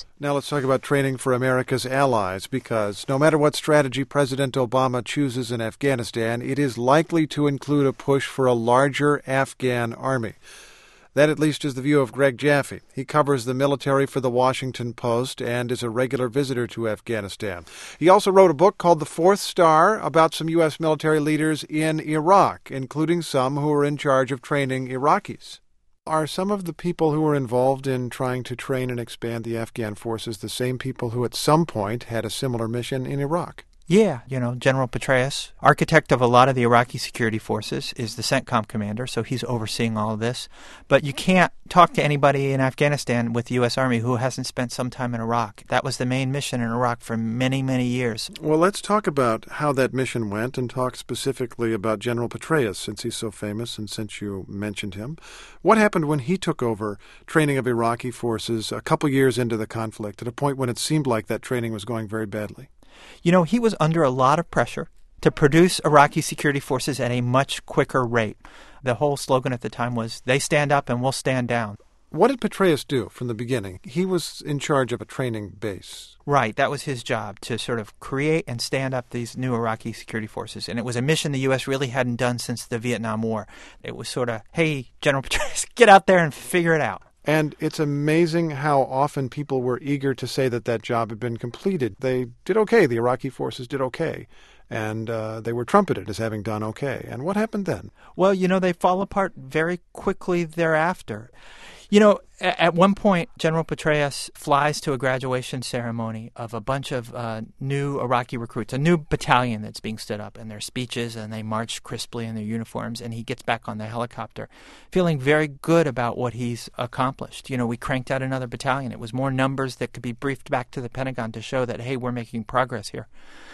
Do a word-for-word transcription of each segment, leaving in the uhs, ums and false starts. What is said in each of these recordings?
forces. Now let's talk about training for America's allies, because no matter what strategy President Obama chooses in Afghanistan, it is likely to include a push for a larger Afghan army. That at least is the view of Greg Jaffe. He covers the military for the Washington Post and is a regular visitor to Afghanistan. He also wrote a book called The Fourth Star about some U S military leaders in Iraq, including some who are in charge of training Iraqis. Are some of the people who were involved in trying to train and expand the Afghan forces the same people who at some point had a similar mission in Iraq? Yeah, you know, General Petraeus, architect of a lot of the Iraqi security forces, is the CENTCOM commander, so he's overseeing all of this. But you can't talk to anybody in Afghanistan with the U S. Army who hasn't spent some time in Iraq. That was the main mission in Iraq for many, many years. Well, let's talk about how that mission went and talk specifically about General Petraeus, since he's so famous and since you mentioned him. What happened when he took over training of Iraqi forces a couple years into the conflict, at a point when it seemed like that training was going very badly? You know, he was under a lot of pressure to produce Iraqi security forces at a much quicker rate. The whole slogan at the time was, they stand up and we'll stand down. What did Petraeus do from the beginning? He was in charge of a training base. Right. That was his job, to sort of create and stand up these new Iraqi security forces. And it was a mission the U S really hadn't done since the Vietnam War. It was sort of, hey, General Petraeus, get out there and figure it out. And it's amazing how often people were eager to say that that job had been completed. They did okay. The Iraqi forces did okay. And uh, they were trumpeted as having done okay. And what happened then? Well, you know, they fall apart very quickly thereafter. You know, at one point, General Petraeus flies to a graduation ceremony of a bunch of uh, new Iraqi recruits, a new battalion that's being stood up, and their speeches, and they march crisply in their uniforms, and he gets back on the helicopter feeling very good about what he's accomplished. You know, we cranked out another battalion. It was more numbers that could be briefed back to the Pentagon to show that, hey, we're making progress here.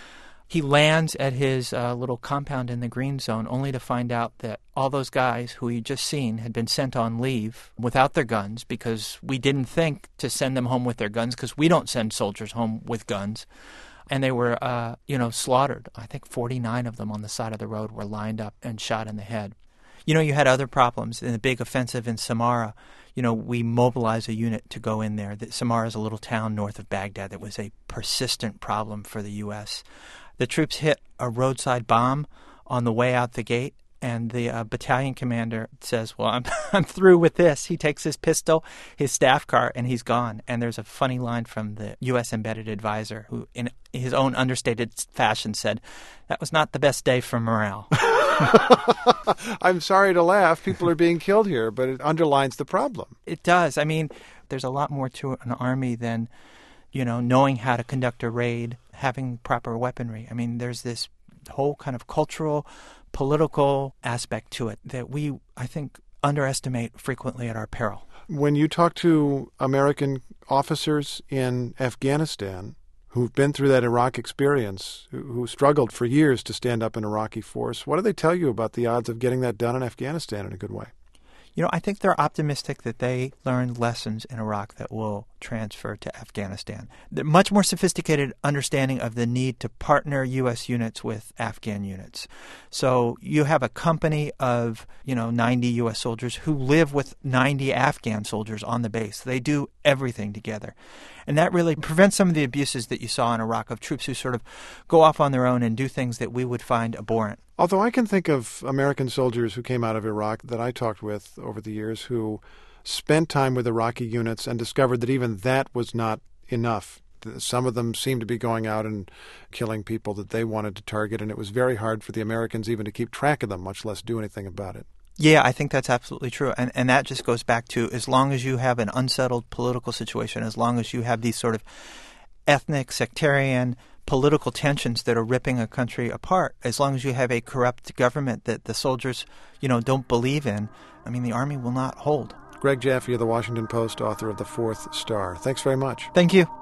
He lands at his uh, little compound in the green zone only to find out that all those guys who he'd just seen had been sent on leave without their guns, because we didn't think to send them home with their guns, because we don't send soldiers home with guns. And they were, uh, you know, slaughtered. I think forty-nine of them on the side of the road were lined up and shot in the head. You know, you had other problems. In the big offensive in Samarra, you know, we mobilized a unit to go in there. Samarra is a little town north of Baghdad that was a persistent problem for the U S The troops hit a roadside bomb on the way out the gate, and the uh, battalion commander says, well, I'm I'm through with this. He takes his pistol, his staff car, and he's gone. And there's a funny line from the U S embedded advisor who, in his own understated fashion, said, that was not the best day for morale. I'm sorry to laugh. People are being killed here, but it underlines the problem. It does. I mean, there's a lot more to an army than, you know, knowing how to conduct a raid, having proper weaponry. I mean, there's this whole kind of cultural, political aspect to it that we, I think, underestimate frequently at our peril. When you talk to American officers in Afghanistan who've been through that Iraq experience, who, who struggled for years to stand up an Iraqi force, what do they tell you about the odds of getting that done in Afghanistan in a good way? You know, I think they're optimistic that they learned lessons in Iraq that will transfer to Afghanistan. They're much more sophisticated understanding of the need to partner U S units with Afghan units. So you have a company of, you know, ninety U S soldiers who live with ninety Afghan soldiers on the base. They do everything together. And that really prevents some of the abuses that you saw in Iraq of troops who sort of go off on their own and do things that we would find abhorrent. Although I can think of American soldiers who came out of Iraq that I talked with over the years who spent time with Iraqi units and discovered that even that was not enough. Some of them seemed to be going out and killing people that they wanted to target, and it was very hard for the Americans even to keep track of them, much less do anything about it. Yeah, I think that's absolutely true. And and that just goes back to, as long as you have an unsettled political situation, as long as you have these sort of ethnic, sectarian, political tensions that are ripping a country apart, as long as you have a corrupt government that the soldiers, you know, don't believe in, I mean, the army will not hold. Greg Jaffe of the Washington Post, author of The Fourth Star. Thanks very much. Thank you.